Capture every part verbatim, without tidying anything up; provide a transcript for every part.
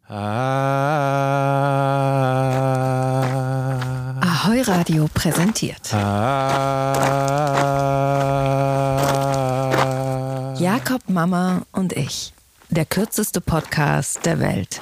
Ah. Ahoi Radio präsentiert. Ah. Jakob, Mama und ich. Der kürzeste Podcast der Welt.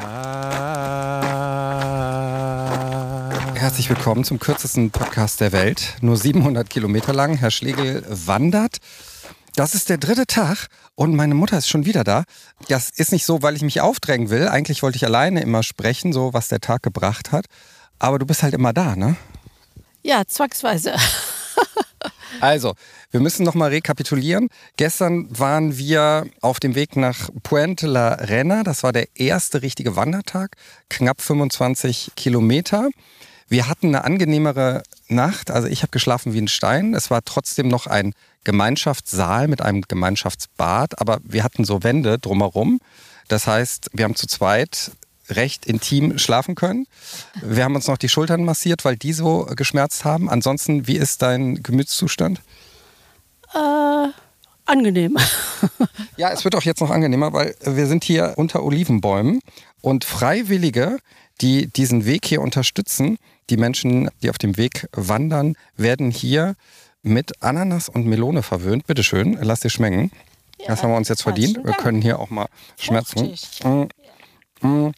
Ah. Herzlich willkommen zum kürzesten Podcast der Welt. Nur siebenhundert Kilometer lang. Herr Schlegel wandert. Das ist der dritte Tag und meine Mutter ist schon wieder da. Das ist nicht so, weil ich mich aufdrängen will. Eigentlich wollte ich alleine immer sprechen, so was der Tag gebracht hat. Aber du bist halt immer da, ne? Ja, zwangsweise. Also, wir müssen nochmal rekapitulieren. Gestern waren wir auf dem Weg nach Puente la Reina. Das war der erste richtige Wandertag. Knapp fünfundzwanzig Kilometer. Wir hatten eine angenehmere Nacht. Also ich habe geschlafen wie ein Stein. Es war trotzdem noch ein Gemeinschaftssaal mit einem Gemeinschaftsbad. Aber wir hatten so Wände drumherum. Das heißt, wir haben zu zweit recht intim schlafen können. Wir haben uns noch die Schultern massiert, weil die so geschmerzt haben. Ansonsten, wie ist dein Gemütszustand? Äh, angenehm. Ja, es wird auch jetzt noch angenehmer, weil wir sind hier unter Olivenbäumen und Freiwillige, die diesen Weg hier unterstützen, die Menschen, die auf dem Weg wandern, werden hier mit Ananas und Melone verwöhnt. Bitte schön, lass dir schmecken. Ja, das haben wir uns jetzt verdient. Wir können hier auch mal schmerzen. Und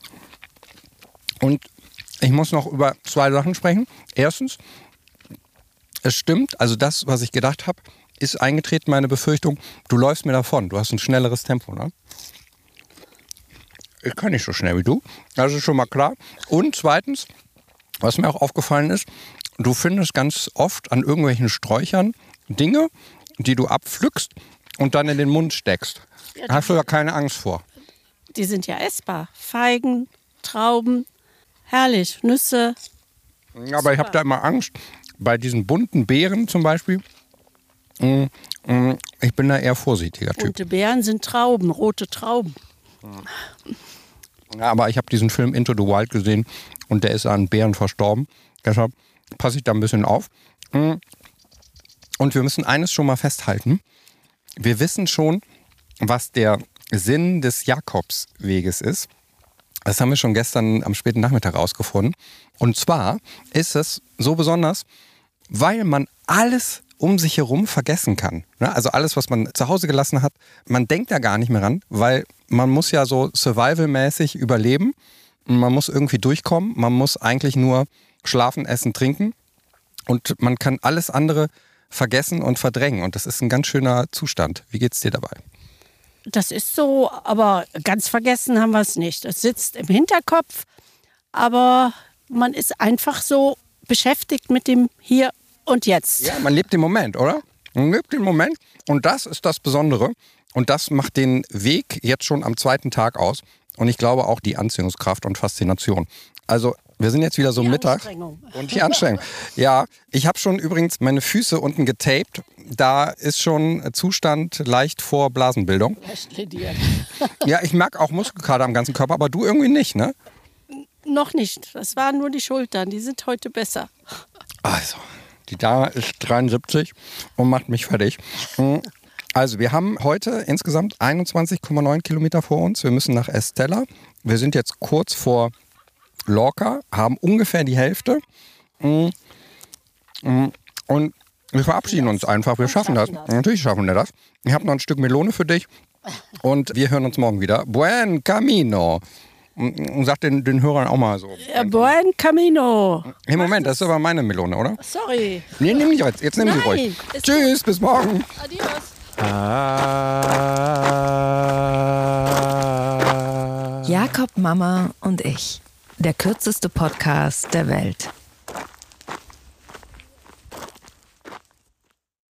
ich muss noch über zwei Sachen sprechen. Erstens, es stimmt, also das, was ich gedacht habe, ist eingetreten, meine Befürchtung, du läufst mir davon. Du hast ein schnelleres Tempo, ne? Ich kann nicht so schnell wie du. Das ist schon mal klar. Und zweitens, was mir auch aufgefallen ist, du findest ganz oft an irgendwelchen Sträuchern Dinge, die du abpflückst und dann in den Mund steckst. Ja, Hast du da keine Angst vor? Die sind ja essbar. Feigen, Trauben, herrlich, Nüsse. Ja, aber ich habe da immer Angst. Bei diesen bunten Beeren zum Beispiel, mh, mh, ich bin da eher vorsichtiger Typ. Bunte Beeren sind Trauben, rote Trauben. Ja, aber ich habe diesen Film Into the Wild gesehen und der ist an Bären verstorben. Deshalb passe ich da ein bisschen auf. Und wir müssen eines schon mal festhalten. Wir wissen schon, was der Sinn des Jakobsweges ist. Das haben wir schon gestern am späten Nachmittag rausgefunden. Und zwar ist es so besonders, weil man alles um sich herum vergessen kann. Also alles, was man zu Hause gelassen hat, man denkt da gar nicht mehr ran, weil man muss ja so survivalmäßig überleben. Man muss irgendwie durchkommen. Man muss eigentlich nur schlafen, essen, trinken. Und man kann alles andere vergessen und verdrängen. Und das ist ein ganz schöner Zustand. Wie geht's dir dabei? Das ist so, aber ganz vergessen haben wir es nicht. Es sitzt im Hinterkopf, aber man ist einfach so beschäftigt mit dem Hier und Jetzt. Ja, man lebt den Moment, oder? Man lebt den Moment und das ist das Besondere. Und das macht den Weg jetzt schon am zweiten Tag aus. Und ich glaube auch die Anziehungskraft und Faszination. Also wir sind jetzt wieder so die Mittag. Und die Anstrengung. Ja, ich habe schon übrigens meine Füße unten getaped. Da ist schon Zustand leicht vor Blasenbildung. Leicht lediert. Ja, ich merke auch Muskelkater am ganzen Körper, aber du irgendwie nicht, ne? Noch nicht. Das waren nur die Schultern. Die sind heute besser. Also, die Dame ist dreiundsiebzig und macht mich fertig. Also, wir haben heute insgesamt einundzwanzig Komma neun Kilometer vor uns. Wir müssen nach Estella. Wir sind jetzt kurz vor Lorca, haben ungefähr die Hälfte. Und wir verabschieden uns einfach. Wir schaffen das. Natürlich schaffen wir das. Ich habe noch ein Stück Melone für dich. Und wir hören uns morgen wieder. Buen Camino. Und sag den, den Hörern auch mal so. Ja, buen Camino. Hey, Moment, das ist aber meine Melone, oder? Sorry. Nee, nimm die jetzt. Jetzt nimm die Nein, ruhig. ist Tschüss, bis morgen. Adios. Ah. Jakob, Mama und ich. Der kürzeste Podcast der Welt.